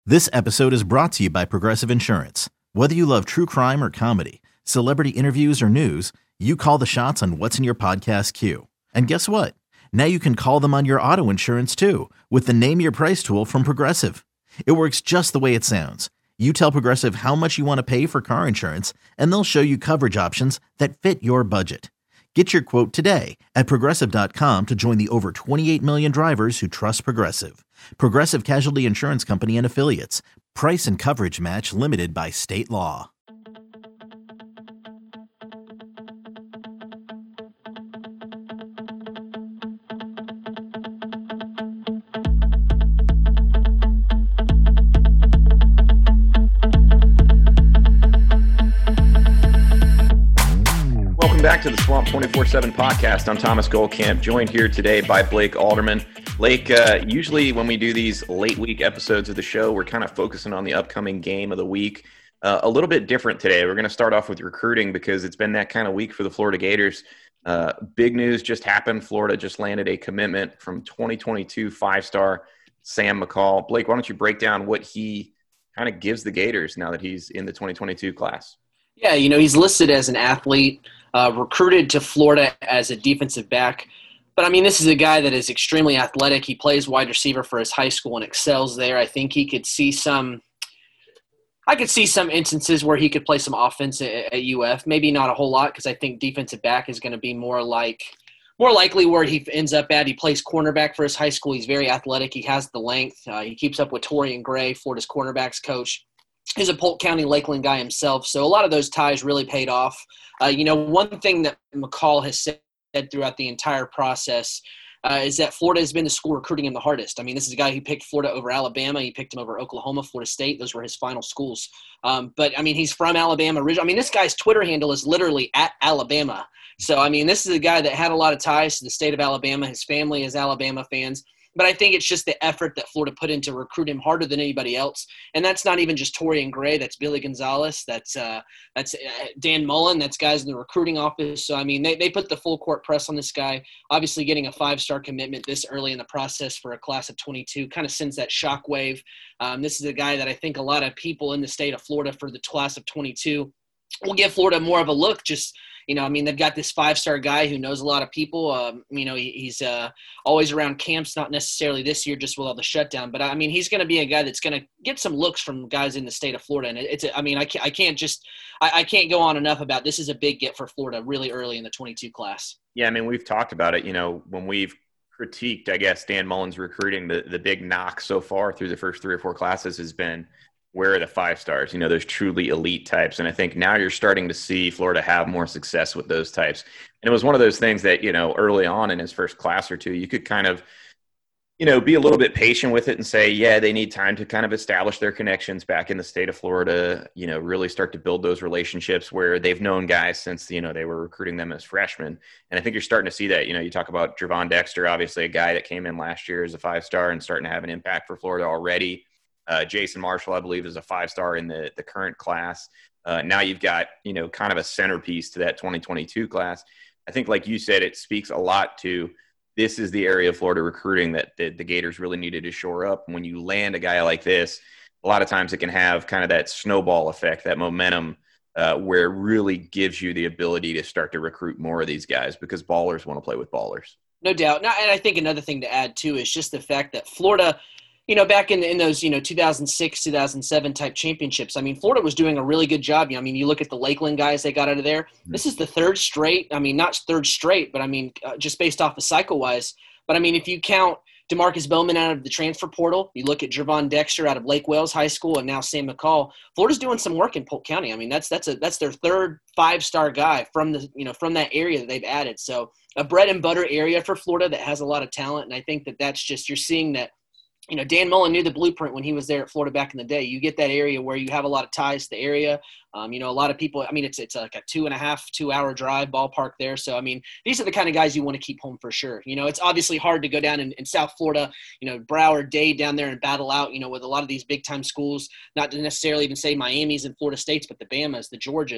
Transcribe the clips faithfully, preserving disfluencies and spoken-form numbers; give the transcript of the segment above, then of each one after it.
This episode is brought to you by Progressive Insurance. Whether you love true crime or comedy, celebrity interviews or news, you call the shots on what's in your podcast queue. And guess what? Now you can call them on your auto insurance too with the Name Your Price tool from Progressive. It works just the way it sounds. You tell Progressive how much you want to pay for car insurance, and they'll show you coverage options that fit your budget. Get your quote today at progressive dot com to join the over twenty-eight million drivers who trust Progressive. Progressive Casualty Insurance Company and Affiliates. Price and coverage match limited by state law. Back to the Swamp twenty-four seven podcast. I'm Thomas Goldkamp, joined here today by Blake Alderman. Blake, uh, usually when we do these late week episodes of the show, we're kind of focusing on the upcoming game of the week. Uh, a little bit different today. We're going to start off with recruiting because it's been that kind of week for the Florida Gators. Uh, big news just happened. Florida just landed a commitment from twenty twenty-two five-star Sam McCall. Blake, why don't you break down what he kind of gives the Gators now that he's in the twenty twenty-two class? Yeah, you know, he's listed as an athlete, uh, recruited to Florida as a defensive back. But, I mean, this is a guy that is extremely athletic. He plays wide receiver for his high school and excels there. I think he could see some – I could see some instances where he could play some offense at, at U F. Maybe not a whole lot because I think defensive back is going to be more like – more likely where he ends up at. He plays cornerback for his high school. He's very athletic. He has the length. Uh, he keeps up with Torian Gray, Florida's cornerbacks coach. He's a Polk County Lakeland guy himself, so a lot of those ties really paid off. Uh, you know, one thing that McCall has said throughout the entire process uh, is that Florida has been the school recruiting him the hardest. I mean, this is a guy who picked Florida over Alabama. He picked him over Oklahoma, Florida State. Those were his final schools. Um, but, I mean, he's from Alabama originally. I mean, this guy's Twitter handle is literally at Alabama. So, I mean, this is a guy that had a lot of ties to the state of Alabama. His family is Alabama fans. But I think it's just the effort that Florida put in to recruit him harder than anybody else. And that's not even just Torian Gray. That's Billy Gonzalez. That's uh, that's uh, Dan Mullen. That's guys in the recruiting office. So, I mean, they, they put the full court press on this guy. Obviously, getting a five-star commitment this early in the process for a class of twenty-two kind of sends that shockwave. Um, this is a guy that I think a lot of people in the state of Florida for the class of twenty-two will give Florida more of a look. Just You know, I mean, they've got this five-star guy who knows a lot of people. Um, you know, he, he's uh, always around camps, not necessarily this year just with all the shutdown. But, I mean, he's going to be a guy that's going to get some looks from guys in the state of Florida. And it's – I mean, I can't, I can't just I, – I can't go on enough about this is a big get for Florida really early in the twenty-two class. Yeah, I mean, we've talked about it. You know, when we've critiqued, I guess, Dan Mullen's recruiting, the, the big knock so far through the first three or four classes has been – where are the five stars? You know, those truly elite types. And I think now you're starting to see Florida have more success with those types. And it was one of those things that, you know, early on in his first class or two, you could kind of, you know, be a little bit patient with it and say, yeah, they need time to kind of establish their connections back in the state of Florida, you know, really start to build those relationships where they've known guys since, you know, they were recruiting them as freshmen. And I think you're starting to see that. You know, you talk about Gervon Dexter, obviously a guy that came in last year as a five-star and starting to have an impact for Florida already. Uh, Jason Marshall, I believe, is a five-star in the, the current class. Uh, now you've got, you know, kind of a centerpiece to that twenty twenty-two class. I think, like you said, it speaks a lot to this is the area of Florida recruiting that the, the Gators really needed to shore up. When you land a guy like this, a lot of times it can have kind of that snowball effect, that momentum, uh, where it really gives you the ability to start to recruit more of these guys because ballers want to play with ballers. No doubt. Now, and I think another thing to add, too, is just the fact that Florida – you know, back in in those, you know, two thousand six, two thousand seven type championships, I mean, Florida was doing a really good job. You know, I mean, you look at the Lakeland guys they got out of there. Mm-hmm. This is the third straight. I mean, not third straight, but I mean, uh, just based off the cycle-wise. But, I mean, if you count DeMarcus Bowman out of the transfer portal, you look at Gervon Dexter out of Lake Wales High School, and now Sam McCall, Florida's doing some work in Polk County. I mean, that's that's a that's their third five-star guy from the you know from that area that they've added. So a bread and butter area for Florida that has a lot of talent, and I think that that's just you're seeing that. You know, Dan Mullen knew the blueprint when he was there at Florida back in the day. You get that area where you have a lot of ties to the area. Um, you know, a lot of people, I mean, it's it's like a two and a half, two hour drive ballpark there. So, I mean, these are the kind of guys you want to keep home for sure. You know, it's obviously hard to go down in, in South Florida, you know, Broward, Dade down there and battle out, you know, with a lot of these big time schools, not to necessarily even say Miami's and Florida States, but the Bamas, the Georgias.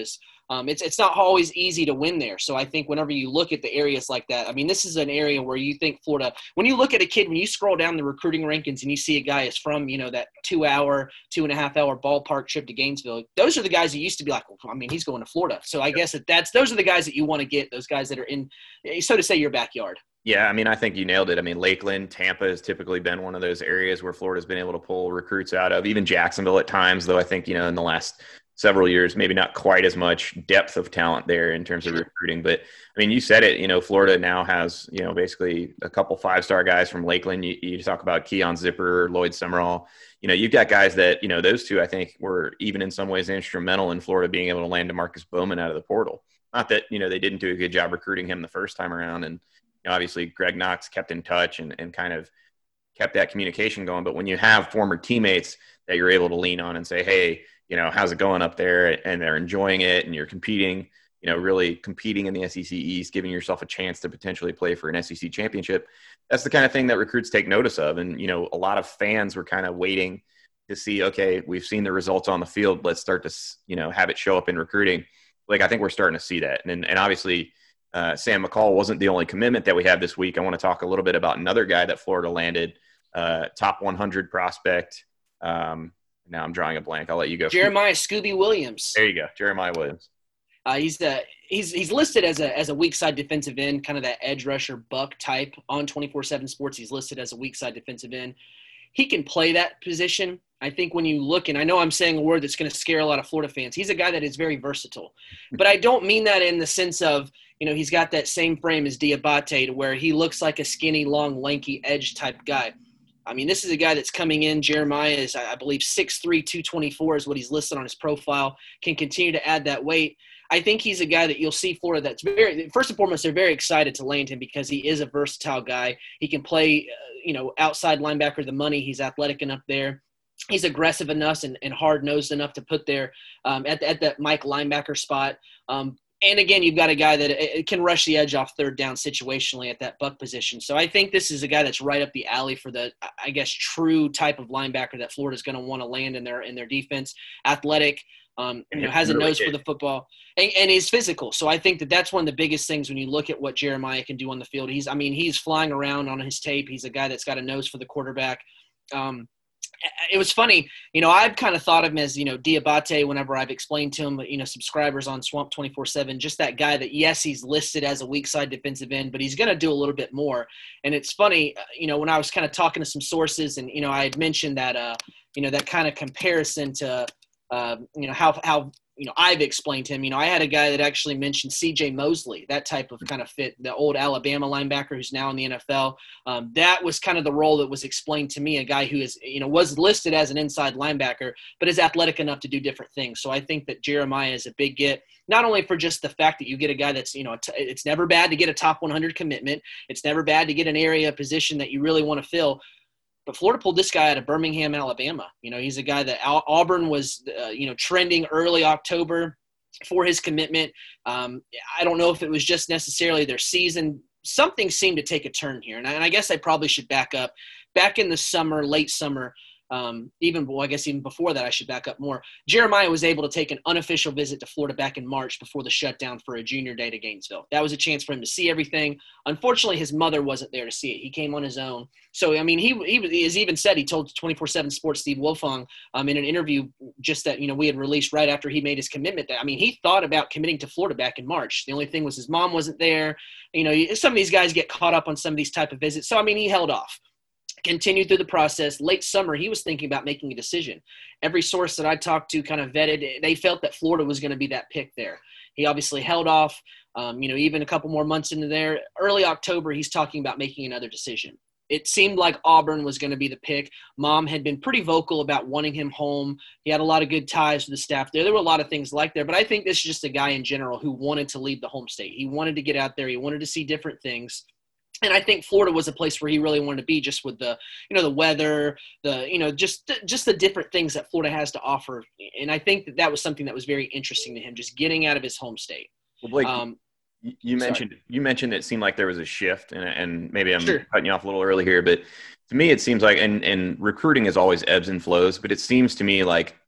Um, it's it's not always easy to win there. So I think whenever you look at the areas like that, I mean, this is an area where you think Florida, when you look at a kid, when you scroll down the recruiting rankings and you see a guy is from, you know, that two hour, two and a half hour ballpark trip to Gainesville, those are the guys that used to be like, well, I mean, he's going to Florida. So I guess that that's, those are the guys that you want to get, those guys that are in, so to say, your backyard. Yeah, I mean, I think you nailed it. I mean, Lakeland, Tampa has typically been one of those areas where Florida's been able to pull recruits out of, even Jacksonville at times, though I think, you know, in the last several years, maybe not quite as much depth of talent there in terms of recruiting. But, I mean, you said it, you know, Florida now has, you know, basically a couple five-star guys from Lakeland. You, you talk about Keon Zipper, Lloyd Summerall. You know, you've got guys that, you know, those two, I think, were even in some ways instrumental in Florida being able to land DeMarcus Bowman out of the portal. Not that, you know, they didn't do a good job recruiting him the first time around. And, you know, obviously Greg Knox kept in touch and, and kind of kept that communication going. But when you have former teammates that you're able to lean on and say, hey, you know, how's it going up there? And they're enjoying it and you're competing, you know, really competing in the S E C East, giving yourself a chance to potentially play for an S E C championship. That's the kind of thing that recruits take notice of. And, you know, a lot of fans were kind of waiting to see, okay, we've seen the results on the field. Let's start to, you know, have it show up in recruiting. Like, I think we're starting to see that. And, and obviously uh, Sam McCall wasn't the only commitment that we have this week. I want to talk a little bit about another guy that Florida landed, uh, top one hundred prospect. Um, Now I'm drawing a blank. I'll let you go. Jeremiah Scooby Williams. There you go, Jeremiah Williams. Uh, he's the he's he's listed as a as a weak side defensive end, kind of that edge rusher buck type on twenty-four seven Sports. He's listed as a weak side defensive end. He can play that position. I think when you look, and I know I'm saying a word that's going to scare a lot of Florida fans, he's a guy that is very versatile. But I don't mean that in the sense of, you know, he's got that same frame as Diabate to where he looks like a skinny, long, lanky edge type guy. I mean, this is a guy that's coming in. Jeremiah is, I believe, six three, two twenty-four is what he's listed on his profile, can continue to add that weight. I think he's a guy that you'll see Florida that's very – first and foremost, they're very excited to land him because he is a versatile guy. He can play, uh, you know, outside linebacker the money. He's athletic enough there. He's aggressive enough and, and hard-nosed enough to put there um, at, at that Mike linebacker spot. Um, And again, you've got a guy that can rush the edge off third down situationally at that buck position. So I think this is a guy that's right up the alley for the, I guess, true type of linebacker that Florida's going to want to land in their in their defense. Athletic, um, you know, has a nose for the football, and, and is physical. So I think that that's one of the biggest things when you look at what Jeremiah can do on the field. He's, I mean, he's flying around on his tape. He's a guy that's got a nose for the quarterback. Um, It was funny, you know, I've kind of thought of him as, you know, Diabate whenever I've explained to him, you know, subscribers on Swamp twenty-four seven, just that guy that, yes, he's listed as a weak side defensive end, but he's going to do a little bit more. And it's funny, you know, when I was kind of talking to some sources and, you know, I had mentioned that, uh, you know, that kind of comparison to, uh, you know, how, how, you know, I've explained to him, you know, I had a guy that actually mentioned C J Mosley, that type of kind of fit, the old Alabama linebacker who's now in the N F L. Um, that was kind of the role that was explained to me, a guy who is, you know, was listed as an inside linebacker, but is athletic enough to do different things. So I think that Jeremiah is a big get, not only for just the fact that you get a guy that's, you know, it's never bad to get a top one hundred commitment. It's never bad to get an area position that you really want to fill. But Florida pulled this guy out of Birmingham, Alabama. You know, he's a guy that Auburn was, uh, you know, trending early October for his commitment. Um, I don't know if it was just necessarily their season. Something seemed to take a turn here. And I, and I guess I probably should back up. Back in the summer, late summer, um, even, well, I guess even before that, I should back up more. Jeremiah was able to take an unofficial visit to Florida back in March before the shutdown for a junior day to Gainesville. That was a chance for him to see everything. Unfortunately, his mother wasn't there to see it. He came on his own. So, I mean, he, he has even said, he told twenty-four seven Sports Steve Wilfong um, in an interview just that, you know, we had released right after he made his commitment that, I mean, he thought about committing to Florida back in March. The only thing was his mom wasn't there. You know, some of these guys get caught up on some of these type of visits. So, I mean, he held off. Continued through the process. Late summer, he was thinking about making a decision. Every source that I talked to kind of vetted, they felt that Florida was going to be that pick there. He obviously held off, um, you know, even a couple more months into there. Early October, he's talking about making another decision. It seemed like Auburn was going to be the pick. Mom had been pretty vocal about wanting him home. He had a lot of good ties with the staff there. There were a lot of things like there, but I think this is just a guy in general who wanted to leave the home state. He wanted to get out there. He wanted to see different things. And I think Florida was a place where he really wanted to be, just with the, you know, the weather, the, you know, just just the different things that Florida has to offer. And I think that that was something that was very interesting to him, just getting out of his home state. Well, Blake, um, you mentioned sorry. you mentioned it seemed like there was a shift, and, and maybe I'm sure. cutting you off a little early here, but to me it seems like, and, and recruiting is always ebbs and flows, but it seems to me like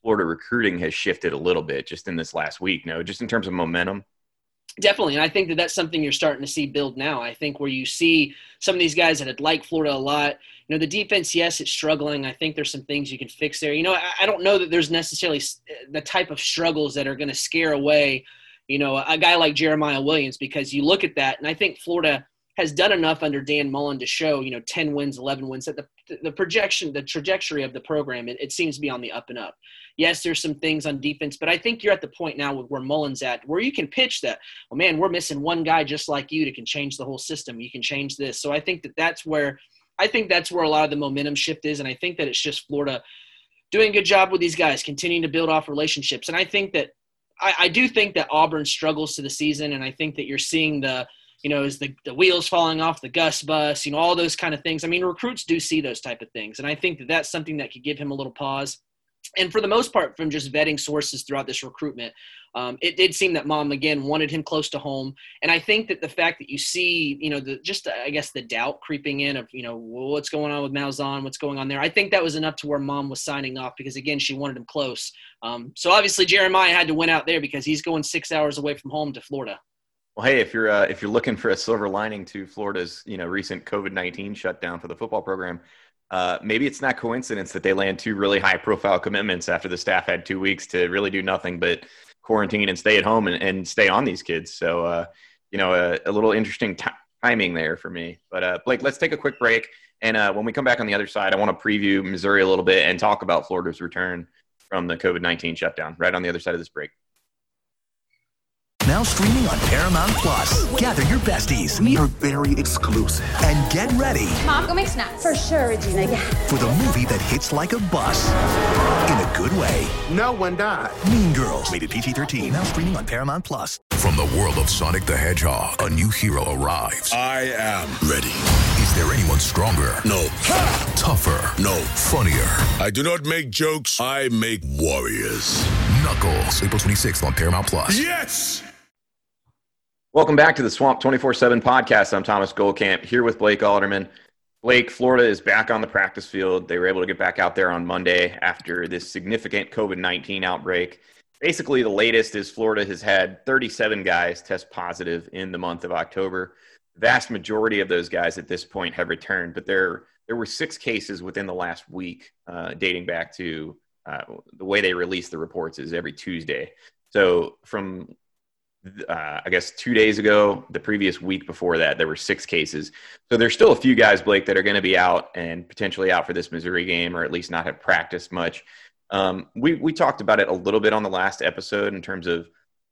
Florida recruiting has shifted a little bit just in this last week, no, just in terms of momentum. Definitely. And I think that that's something you're starting to see build now. I think where you see some of these guys that had liked Florida a lot, you know, the defense, yes, it's struggling. I think there's some things you can fix there. You know, I, I don't know that there's necessarily the type of struggles that are going to scare away, you know, a guy like Jeremiah Williams, because you look at that, and I think Florida has done enough under Dan Mullen to show, you know, ten wins, eleven wins, that the, the projection, the trajectory of the program, it, it seems to be on the up and up. Yes, there's some things on defense, but I think you're at the point now with where Mullen's at, where you can pitch that, well, man, we're missing one guy just like you that can change the whole system. You can change this. So I think that that's where, I think that's where a lot of the momentum shift is. And I think that it's just Florida doing a good job with these guys, continuing to build off relationships. And I think that, I, I do think that Auburn struggles to the season. And I think that you're seeing the, you know, is the, the wheels falling off the Gus bus, you know, all those kind of things. I mean, recruits do see those type of things. And I think that that's something that could give him a little pause. And for the most part, from just vetting sources throughout this recruitment, um, it did seem that Mom, again, wanted him close to home. And I think that the fact that you see, you know, the just, I guess, the doubt creeping in of, you know, well, what's going on with Malzahn, what's going on there, I think that was enough to where Mom was signing off because, again, she wanted him close. Um, so obviously Jeremiah had to win out there because he's going six hours away from home to Florida. Well, hey, if you're uh, if you're looking for a silver lining to Florida's, you know, recent COVID nineteen shutdown for the football program, uh, maybe it's not coincidence that they land two really high profile commitments after the staff had two weeks to really do nothing but quarantine and stay at home and, and stay on these kids. So, uh, you know, a, a little interesting t- timing there for me. But uh, Blake, let's take a quick break. And uh, when we come back on the other side, I want to preview Missouri a little bit and talk about Florida's return from the COVID nineteen shutdown right on the other side of this break. Now streaming on Paramount Plus. Gather your besties. We are very exclusive. And get ready. Mom, go make snacks. For sure, Regina, yeah. For the movie that hits like a bus. In a good way. No one died. Mean Girls. Rated P G thirteen. Now streaming on Paramount Plus. From the world of Sonic the Hedgehog, a new hero arrives. I am ready. Is there anyone stronger? No. Ha! Tougher? No. Funnier? I do not make jokes. I make warriors. Knuckles. April twenty-sixth on Paramount Plus. Yes! Welcome back to the Swamp twenty-four seven podcast. I'm Thomas Goldkamp here with Blake Alderman. Blake, Florida is back on the practice field. They were able to get back out there on Monday after this significant COVID nineteen outbreak. Basically, the latest is Florida has had thirty-seven guys test positive in the month of October. The vast majority of those guys at this point have returned, but there, there were six cases within the last week uh, dating back to uh, the way they release the reports is every Tuesday. So from Uh, I guess two days ago, the previous week before that, there were six cases. So there's still a few guys, Blake, that are going to be out and potentially out for this Missouri game, or at least not have practiced much. Um, we we talked about it a little bit on the last episode in terms of,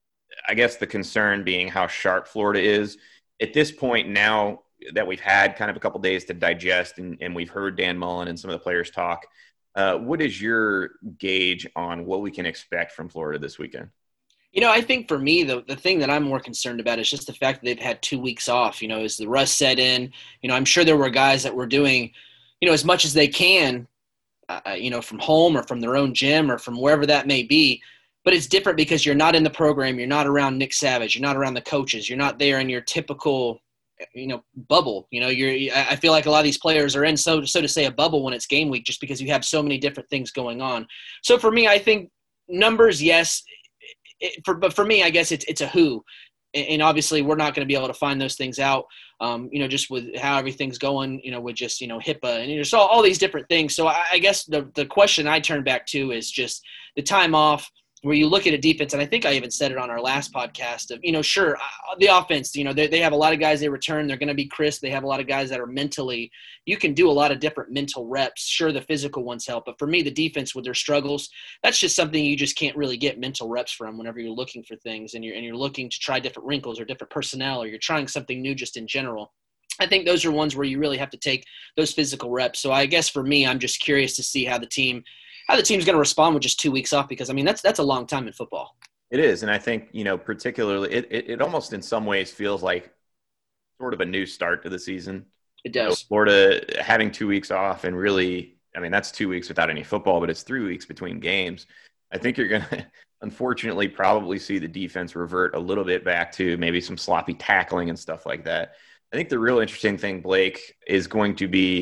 I guess, the concern being how sharp Florida is. At this point now that we've had kind of a couple days to digest and, and we've heard Dan Mullen and some of the players talk, uh, what is your gauge on what we can expect from Florida this weekend? You know, I think for me, the, the thing that I'm more concerned about is just the fact that they've had two weeks off. You know, as the rust set in, you know, I'm sure there were guys that were doing, you know, as much as they can, uh, you know, from home or from their own gym or from wherever that may be. But it's different because you're not in the program. You're not around Nick Savage. You're not around the coaches. You're not there in your typical, you know, bubble. You know, you're, I feel like a lot of these players are in, so, so to say, a bubble when it's game week just because you have so many different things going on. So for me, I think numbers, yes. It, for, but for me, I guess it's it's a who, and, and obviously we're not going to be able to find those things out, um, you know, just with how everything's going, you know, with just, you know, HIPAA and just all, all these different things. So I, I guess the the question I turn back to is just the time off, where you look at a defense, and I think I even said it on our last podcast of, you know, sure, the offense, you know, they, they have a lot of guys they return. They're going to be crisp. They have a lot of guys that are mentally, you can do a lot of different mental reps. Sure, the physical ones help. But for me, the defense with their struggles, that's just something you just can't really get mental reps from whenever you're looking for things and you're, and you're looking to try different wrinkles or different personnel, or you're trying something new just in general. I think those are ones where you really have to take those physical reps. So I guess for me, I'm just curious to see how the team – how the team's going to respond with just two weeks off, because, I mean, that's that's a long time in football. It is, and I think, you know, particularly it, it, it almost in some ways feels like sort of a new start to the season. It does. You know, Florida having two weeks off and really, I mean, that's two weeks without any football, but it's three weeks between games. I think you're going to, unfortunately, probably see the defense revert a little bit back to maybe some sloppy tackling and stuff like that. I think the real interesting thing, Blake, is going to be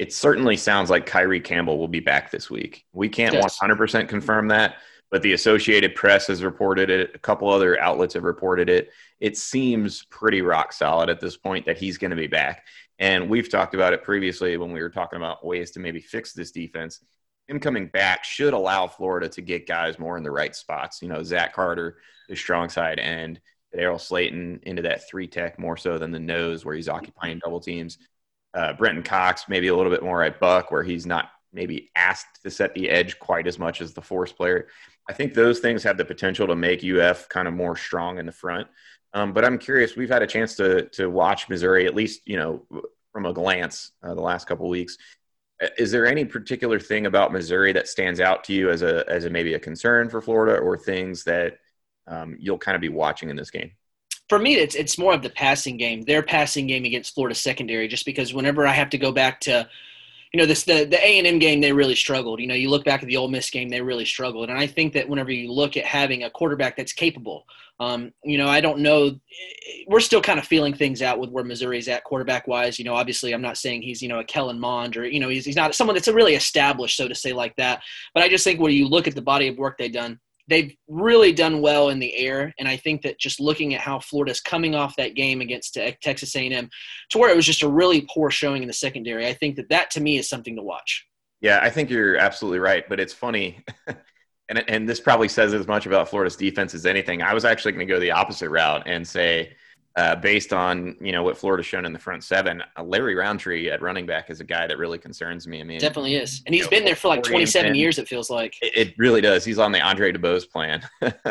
it certainly sounds like Kyrie Campbell will be back this week. We can't Yes. one hundred percent confirm that, but the Associated Press has reported it. A couple other outlets have reported it. It seems pretty rock solid at this point that he's going to be back. And we've talked about it previously when we were talking about ways to maybe fix this defense. Him coming back should allow Florida to get guys more in the right spots. You know, Zach Carter, the strong side end, Darryl Slayton into that three tech more so than the nose where he's occupying double teams. Uh, Brenton Cox maybe a little bit more at buck where he's not maybe asked to set the edge quite as much as the force player. I think those things have the potential to make U F kind of more strong in the front. Um, but I'm curious, we've had a chance to to watch Missouri, at least, you know, from a glance uh, the last couple of weeks. Is there any particular thing about Missouri that stands out to you as a as a maybe a concern for Florida, or things that um, you'll kind of be watching in this game? For me, it's it's more of the passing game, their passing game against Florida secondary, just because whenever I have to go back to, you know, this the, the A and M game, they really struggled. You know, you look back at the Ole Miss game, they really struggled. And I think that whenever you look at having a quarterback that's capable, um, you know, I don't know. We're still kind of feeling things out with where Missouri's at quarterback-wise. You know, obviously I'm not saying he's, you know, a Kellen Mond or, you know, he's, he's not someone that's really established, so to say, like that. But I just think when you look at the body of work they've done, they've really done well in the air, and I think that just looking at how Florida's coming off that game against Texas A and M to where it was just a really poor showing in the secondary, I think that that to me is something to watch. Yeah, I think you're absolutely right, but it's funny, and and this probably says as much about Florida's defense as anything. I was actually going to go the opposite route and say, uh, based on, you know, what Florida's shown in the front seven, uh, Larry Roundtree at running back is a guy that really concerns me. I mean, definitely is, and he's you know, been there for like twenty-seven years. It feels like it, it really does. He's on the Andre DeBose plan,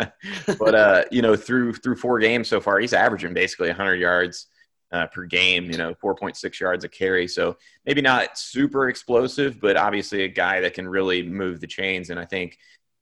but uh, you know, through through four games so far, he's averaging basically one hundred yards uh, per game. You know, four point six yards a carry. So maybe not super explosive, but obviously a guy that can really move the chains. And I think,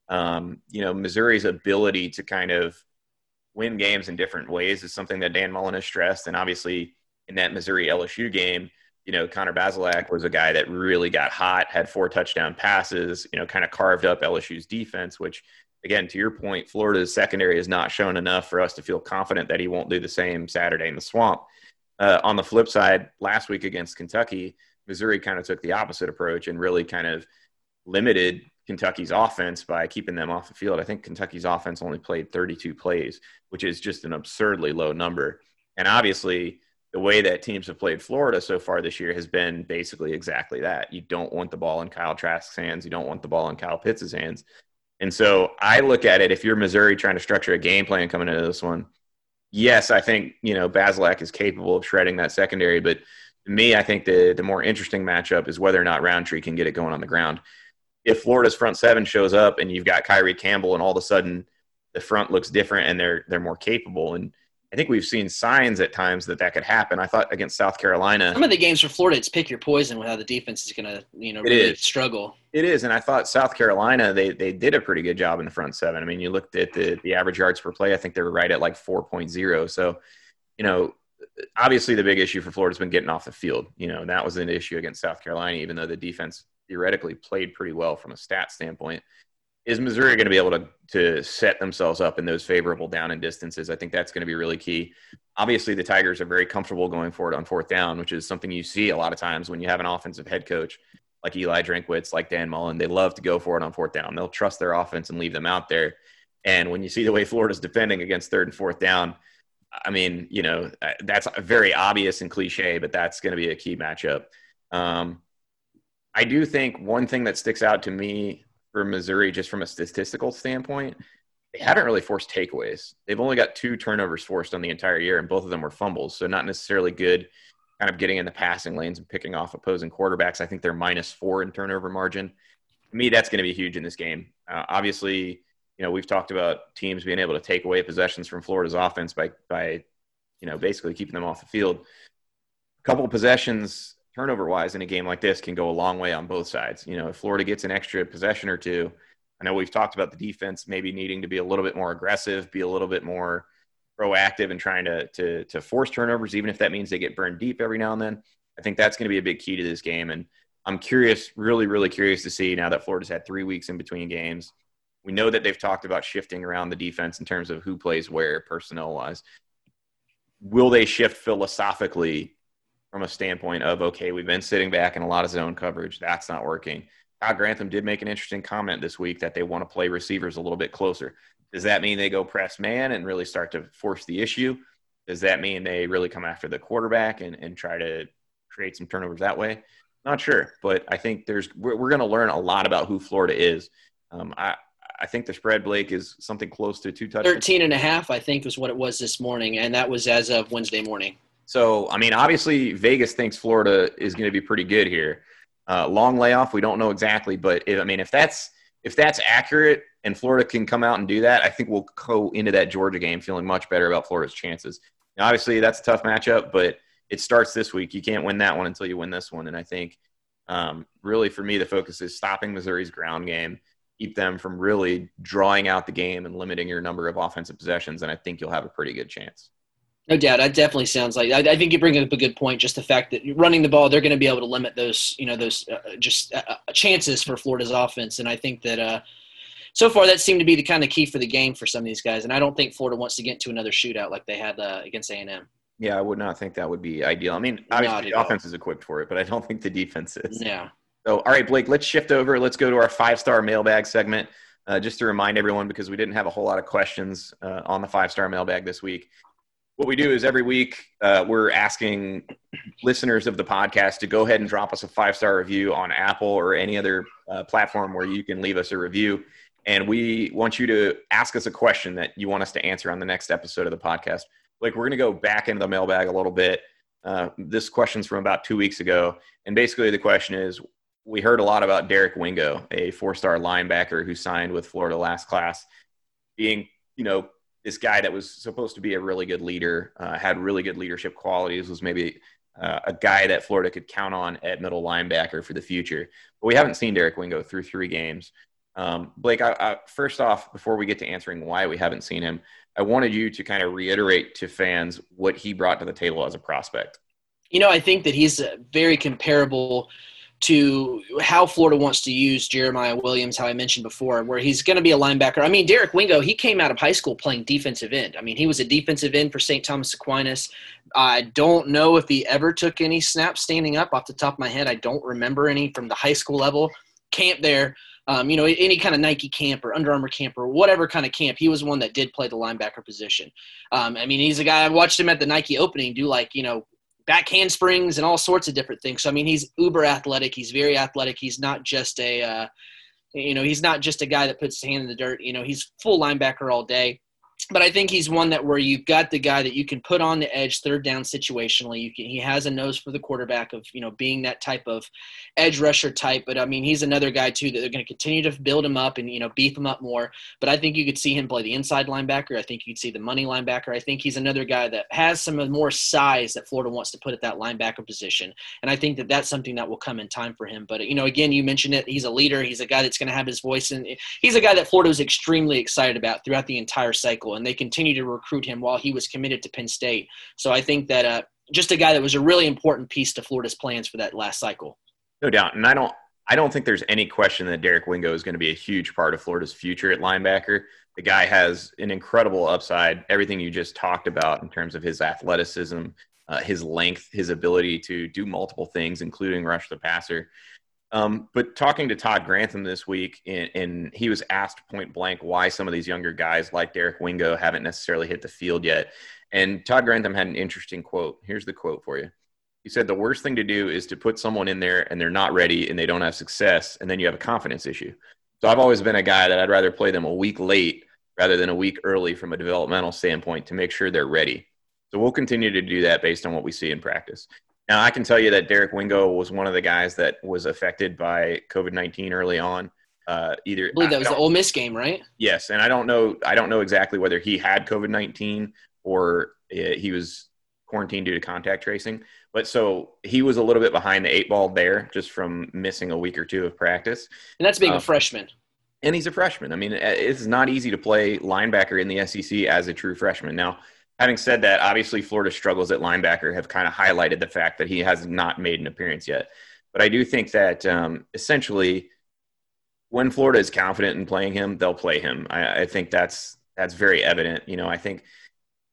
um, you know, Missouri's ability to kind of win games in different ways is something that Dan Mullen has stressed. And obviously in that Missouri L S U game, you know, Connor Bazelak was a guy that really got hot, had four touchdown passes, you know, kind of carved up L S U's defense, which, again, to your point, Florida's secondary has not shown enough for us to feel confident that he won't do the same Saturday in the Swamp. Uh, on the flip side, last week against Kentucky, Missouri kind of took the opposite approach and really kind of limited Kentucky's offense by keeping them off the field. I think Kentucky's offense only played thirty-two plays, which is just an absurdly low number. And obviously, the way that teams have played Florida so far this year has been basically exactly that. You don't want the ball in Kyle Trask's hands. You don't want the ball in Kyle Pitts' hands. And so I look at it, if you're Missouri trying to structure a game plan coming into this one, yes, I think, you know, Bazelak is capable of shredding that secondary. But to me, I think the, the more interesting matchup is whether or not Roundtree can get it going on the ground. If Florida's front seven shows up and you've got Kyrie Campbell and all of a sudden the front looks different and they're they're more capable, and I think we've seen signs at times that that could happen. I thought against South Carolina, some of the games for Florida, it's pick your poison with how the defense is going to, you know, it really is. struggle. It is, and I thought South Carolina, they they did a pretty good job in the front seven. I mean, you looked at the the average yards per play. I think they were right at like four point oh. So, you know, obviously the big issue for Florida's been getting off the field. You know, that was an issue against South Carolina, even though the defense theoretically played pretty well from a stat standpoint. Is Missouri going to be able to to set themselves up in those favorable down and distances? I think that's going to be really key. Obviously, the Tigers are very comfortable going for it on fourth down, which is something you see a lot of times when you have an offensive head coach like Eli Drinkwitz, like Dan Mullen. They love to go for it on fourth down. They'll trust their offense and leave them out there. And when you see the way Florida's defending against third and fourth down, I mean, you know, that's very obvious and cliche, but that's going to be a key matchup. Um, I do think one thing that sticks out to me for Missouri, just from a statistical standpoint, they haven't really forced takeaways. They've only got two turnovers forced on the entire year, and both of them were fumbles. So not necessarily good kind of getting in the passing lanes and picking off opposing quarterbacks. I think they're minus four in turnover margin. To me, that's going to be huge in this game. Uh, obviously, you know, we've talked about teams being able to take away possessions from Florida's offense by, by you know, basically keeping them off the field. A couple of possessions turnover-wise in a game like this can go a long way on both sides. You know, if Florida gets an extra possession or two, I know we've talked about the defense maybe needing to be a little bit more aggressive, be a little bit more proactive in trying to, to, to force turnovers, even if that means they get burned deep every now and then. I think that's going to be a big key to this game. And I'm curious, really, really curious to see now that Florida's had three weeks in between games. We know that they've talked about shifting around the defense in terms of who plays where personnel-wise. Will they shift philosophically from a standpoint of, okay, we've been sitting back in a lot of zone coverage. That's not working. Todd Grantham did make an interesting comment this week that they want to play receivers a little bit closer. Does that mean they go press man and really start to force the issue? Does that mean they really come after the quarterback and, and try to create some turnovers that way? Not sure, but I think there's we're, we're going to learn a lot about who Florida is. Um, I, I think the spread, Blake, is something close to two touchdowns. thirteen and a half, I think, was what it was this morning, and that was as of Wednesday morning. So, I mean, obviously Vegas thinks Florida is going to be pretty good here. Uh, long layoff, we don't know exactly, but if, I mean, if that's if that's accurate and Florida can come out and do that, I think we'll go into that Georgia game feeling much better about Florida's chances. Now, obviously, that's a tough matchup, but it starts this week. You can't win that one until you win this one, and I think um, really for me the focus is stopping Missouri's ground game, keep them from really drawing out the game and limiting your number of offensive possessions, and I think you'll have a pretty good chance. No doubt. That definitely sounds like I, I think you bring up a good point. Just the fact that running the ball, they're going to be able to limit those, you know, those uh, just uh, chances for Florida's offense. And I think that uh, so far that seemed to be the kind of key for the game for some of these guys. And I don't think Florida wants to get into another shootout like they had uh, against A and M. Yeah, I would not think that would be ideal. I mean, obviously the offense is equipped for it, but I don't think the defense is. Yeah. So, all right, Blake, let's shift over. Let's go to our five-star mailbag segment. Uh, just to remind everyone, because we didn't have a whole lot of questions uh, on the five-star mailbag this week. What we do is every week uh, we're asking listeners of the podcast to go ahead and drop us a five-star review on Apple or any other uh, platform where you can leave us a review. And we want you to ask us a question that you want us to answer on the next episode of the podcast. Like, we're going to go back into the mailbag a little bit. Uh, this question's from about two weeks ago. And basically the question is, we heard a lot about Derek Wingo, a four-star linebacker who signed with Florida last class, being, you know, this guy that was supposed to be a really good leader, uh, had really good leadership qualities, was maybe uh, a guy that Florida could count on at middle linebacker for the future. But we haven't seen Derek Wingo through three games. Um, Blake, I, I, first off, before we get to answering why we haven't seen him, I wanted you to kind of reiterate to fans what he brought to the table as a prospect. You know, I think that he's very comparable to how Florida wants to use Jeremiah Williams, how I mentioned before, where he's going to be a linebacker. I mean, Derek Wingo, he came out of high school playing defensive end. I mean, he was a defensive end for Saint Thomas Aquinas. I don't know if he ever took any snaps standing up off the top of my head. I don't remember any from the high school level. Camp there, um, you know, any kind of Nike camp or Under Armour camp or whatever kind of camp, he was one that did play the linebacker position. Um, I mean, he's a guy, I watched him at the Nike opening do like, you know, back handsprings and all sorts of different things. So, I mean, he's uber athletic. He's very athletic. He's not just a, uh, you know, he's not just a guy that puts his hand in the dirt. You know, he's full linebacker all day. But I think he's one that where you've got the guy that you can put on the edge third down situationally. You can, he has a nose for the quarterback of, you know, being that type of edge rusher type. But, I mean, he's another guy, too, that they're going to continue to build him up and, you know, beef him up more. But I think you could see him play the inside linebacker. I think you could see the money linebacker. I think he's another guy that has some more size that Florida wants to put at that linebacker position. And I think that that's something that will come in time for him. But, you know, again, you mentioned it. He's a leader. He's a guy that's going to have his voice. And he's a guy that Florida was extremely excited about throughout the entire cycle. And they continue to recruit him while he was committed to Penn State. So I think that uh, just a guy that was a really important piece to Florida's plans for that last cycle. No doubt. And I don't I don't think there's any question that Derek Wingo is going to be a huge part of Florida's future at linebacker. The guy has an incredible upside, everything you just talked about in terms of his athleticism, uh, his length, his ability to do multiple things, including rush the passer. Um, but talking to Todd Grantham this week, and, and he was asked point blank why some of these younger guys like Derek Wingo haven't necessarily hit the field yet. And Todd Grantham had an interesting quote. Here's the quote for you. He said, the worst thing to do is to put someone in there and they're not ready and they don't have success, and then you have a confidence issue. So I've always been a guy that I'd rather play them a week late rather than a week early from a developmental standpoint to make sure they're ready. So we'll continue to do that based on what we see in practice. Now, I can tell you that Derek Wingo was one of the guys that was affected by COVID nineteen early on. Uh, either I believe that was the Ole Miss game, right? Yes, and I don't know. I don't know exactly whether he had COVID nineteen or uh, he was quarantined due to contact tracing. But so he was a little bit behind the eight ball there, just from missing a week or two of practice. And that's being um, a freshman. And he's a freshman. I mean, it's not easy to play linebacker in the S E C as a true freshman. Now, having said that, obviously Florida's struggles at linebacker have kind of highlighted the fact that he has not made an appearance yet. But I do think that um, essentially when Florida is confident in playing him, they'll play him. I, I think that's that's very evident. You know, I think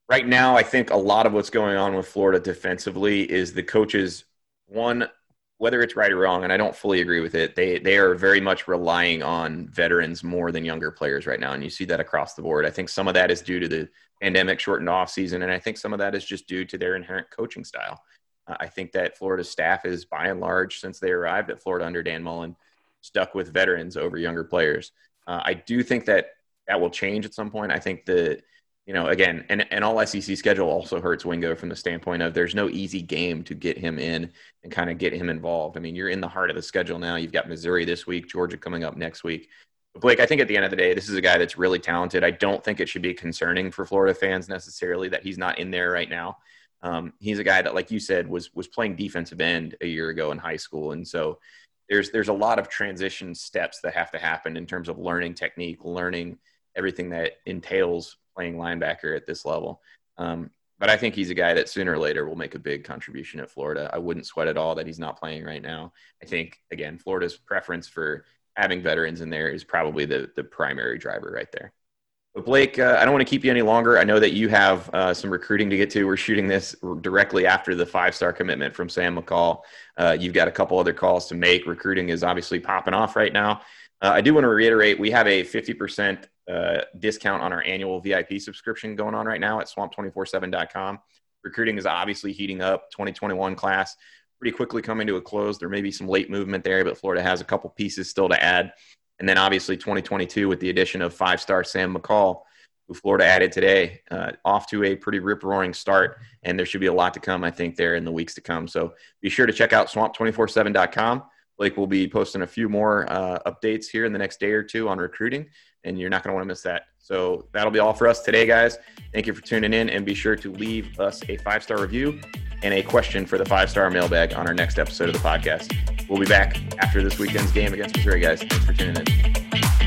Right now, I think a lot of what's going on with Florida defensively is the coaches, one, whether it's right or wrong, and I don't fully agree with it, they they are very much relying on veterans more than younger players right now, and you see that across the board. I think some of that is due to the pandemic shortened off season, and I think some of that is just due to their inherent coaching style. Uh, I think that Florida's staff is, by and large, since they arrived at Florida under Dan Mullen, stuck with veterans over younger players. Uh, I do think that that will change at some point. I think the You know, again, and an all S E C schedule also hurts Wingo from the standpoint of there's no easy game to get him in and kind of get him involved. I mean, you're in the heart of the schedule now. You've got Missouri this week, Georgia coming up next week. But Blake, I think at the end of the day, this is a guy that's really talented. I don't think it should be concerning for Florida fans necessarily that he's not in there right now. Um, he's a guy that, like you said, was was playing defensive end a year ago in high school. And so there's there's a lot of transition steps that have to happen in terms of learning technique, learning everything that entails playing linebacker at this level. Um, but I think he's a guy that sooner or later will make a big contribution at Florida. I wouldn't sweat at all that he's not playing right now. I think, again, Florida's preference for having veterans in there is probably the, the primary driver right there. But Blake, uh, I don't want to keep you any longer. I know that you have uh, some recruiting to get to. We're shooting this directly after the five-star commitment from Sam McCall. Uh, you've got a couple other calls to make. Recruiting is obviously popping off right now. Uh, I do want to reiterate, we have a fifty percent uh, discount on our annual V I P subscription going on right now at swamp two four seven dot com. Recruiting is obviously heating up. twenty twenty-one class pretty quickly coming to a close. There may be some late movement there, but Florida has a couple pieces still to add. And then obviously twenty twenty-two with the addition of five-star Sam McCall, who Florida added today, uh, off to a pretty rip-roaring start. And there should be a lot to come, I think, there in the weeks to come. So be sure to check out swamp two four seven dot com. Blake will be posting a few more uh, updates here in the next day or two on recruiting, and you're not going to want to miss that. So that'll be all for us today, guys. Thank you for tuning in, and be sure to leave us a five-star review and a question for the five-star mailbag on our next episode of the podcast. We'll be back after this weekend's game against Missouri, guys. Thanks for tuning in.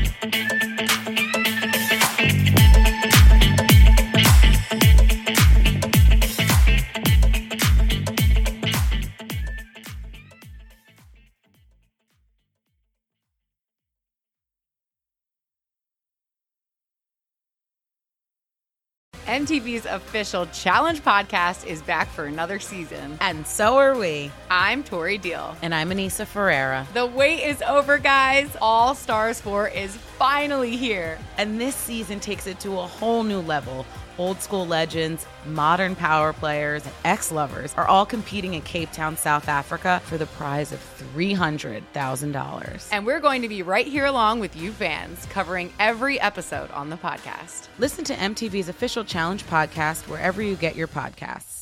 M T V's official Challenge podcast is back for another season. And so are we. I'm Tori Deal. And I'm Anissa Ferreira. The wait is over, guys. All Stars four is finally here. And this season takes it to a whole new level. Old school legends, modern power players, and ex-lovers are all competing in Cape Town, South Africa for the prize of three hundred thousand dollars. And we're going to be right here along with you fans, covering every episode on the podcast. Listen to M T V's official Challenge podcast wherever you get your podcasts.